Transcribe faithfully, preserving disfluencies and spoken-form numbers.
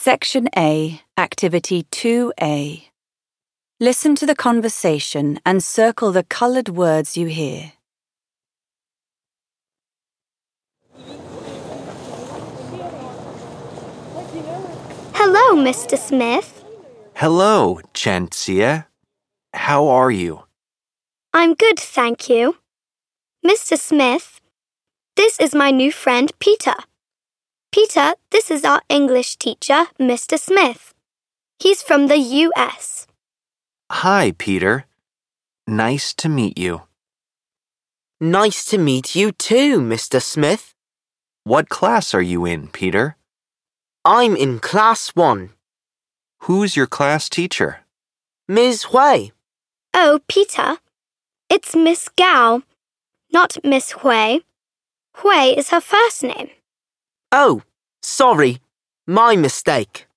Section A, Activity two A. Listen to the conversation and circle the coloured words you hear. Hello, Mister Smith. Hello, Chancia. How are you? I'm good, thank you. Mister Smith, this is my new friend, Peter. Peter, this is our English teacher, Mister Smith. He's from the U S. Hi, Peter. Nice to meet you. Nice to meet you too, Mister Smith. What class are you in, Peter? I'm in Class one. Who's your class teacher? Miz Hui. Oh, Peter, it's Miss Gao, not Miss Hui. Hui is her first name. Oh, sorry. My mistake.